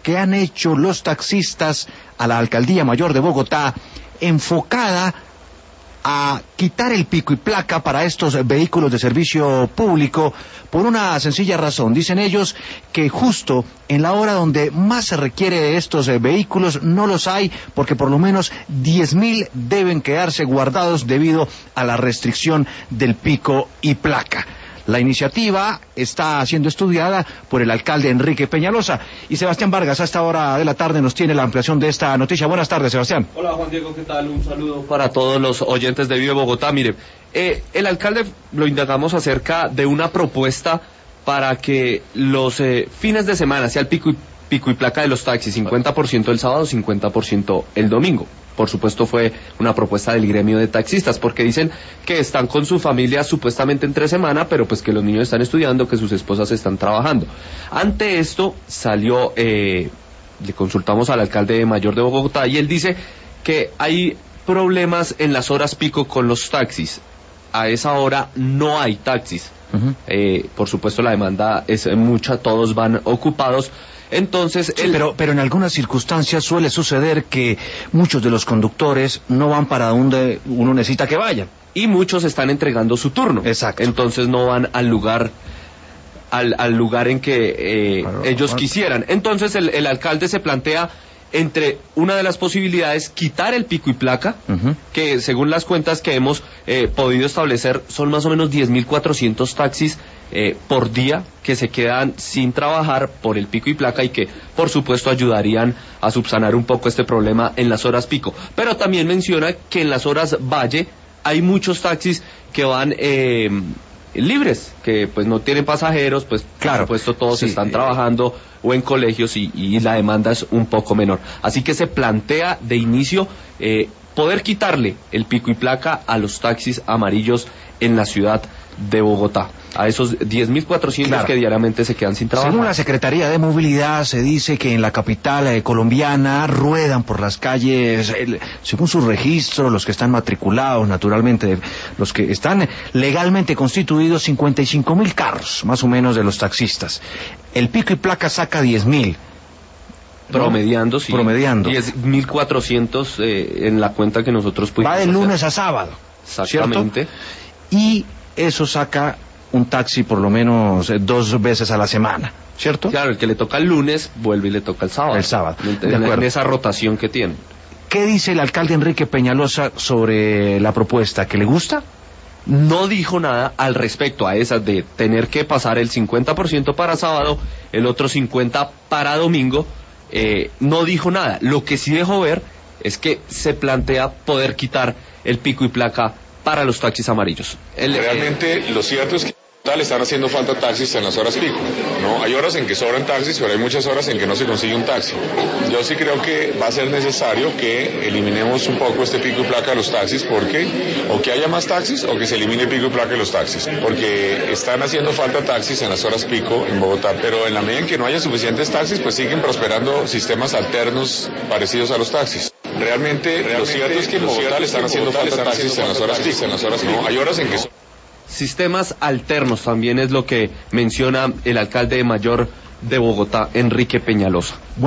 que han hecho los taxistas a la Alcaldía Mayor de Bogotá, enfocada a quitar el pico y placa para estos vehículos de servicio público por una sencilla razón. Dicen ellos que justo en la hora donde más se requiere de estos vehículos no los hay, porque por lo menos 10.000 deben quedarse guardados debido a la restricción del pico y placa. La iniciativa está siendo estudiada por el alcalde Enrique Peñalosa. Y Sebastián Vargas, a esta hora de la tarde, nos tiene la ampliación de esta noticia. Buenas tardes, Sebastián. Hola, Juan Diego, ¿qué tal? Un saludo para todos los oyentes de Vive Bogotá. Mire, el alcalde lo indagamos acerca de una propuesta para que los fines de semana sea el pico y placa de los taxis, 50% el sábado, 50% el domingo. Por supuesto fue una propuesta del gremio de taxistas, porque dicen que están con su familia supuestamente entre semana, pero pues que los niños están estudiando, que sus esposas están trabajando. Ante esto salió, le consultamos al alcalde mayor de Bogotá y él dice que hay problemas en las horas pico con los taxis. A esa hora no hay taxis. Por supuesto la demanda es mucha, todos van ocupados. Entonces, sí, pero en algunas circunstancias suele suceder que muchos de los conductores no van para donde uno necesita que vayan. Y muchos están entregando su turno. Exacto. Entonces no van al lugar en que ellos quisieran. Entonces el alcalde se plantea entre una de las posibilidades quitar el pico y placa, que según las cuentas que hemos podido establecer son más o menos 10.400 taxis por día que se quedan sin trabajar por el pico y placa y que por supuesto ayudarían a subsanar un poco este problema en las horas pico. Pero también menciona que en las horas valle hay muchos taxis que van libres, que pues no tienen pasajeros, pues claro, por supuesto todos están trabajando o en colegios y la demanda es un poco menor. Así que se plantea de inicio poder quitarle el pico y placa a los taxis amarillos en la ciudad de Bogotá, a esos 10.400 que diariamente se quedan sin trabajo. Según la Secretaría de Movilidad, se dice que en la capital colombiana ruedan por las calles, según su registro, los que están matriculados, naturalmente, los que están legalmente constituidos, 55.000 carros, más o menos, de los taxistas. El pico y placa saca 10.000. Promediando, sí. Promediando. 10.400 en la cuenta que nosotros pudimos Va de lunes a sábado. Exactamente. ¿Cierto? Y eso saca un taxi por lo menos 2 veces a la semana, ¿cierto? Claro, el que le toca el lunes vuelve y le toca el sábado. El sábado. En esa rotación que tiene. ¿Qué dice el alcalde Enrique Peñalosa sobre la propuesta? ¿Que le gusta? No dijo nada al respecto a esa de tener que pasar el 50% para sábado, el otro 50% para domingo. No dijo nada. Lo que sí dejó ver es que se plantea poder quitar el pico y placa para los taxis amarillos. Realmente lo cierto es que le están haciendo falta taxis en las horas pico, ¿no? Hay horas en que sobran taxis, pero hay muchas horas en que no se consigue un taxi. Yo sí creo que va a ser necesario que eliminemos un poco este pico y placa de los taxis, porque o que haya más taxis o que se elimine el pico y placa de los taxis, porque están haciendo falta taxis en las horas pico en Bogotá, pero en la medida en que no haya suficientes taxis, pues siguen prosperando sistemas alternos parecidos a los taxis. Realmente lo cierto es que en Bogotá le están haciendo falta taxis en las horas pico, ¿no? Hay horas en que sistemas alternos también es lo que menciona el alcalde mayor de Bogotá, Enrique Peñalosa.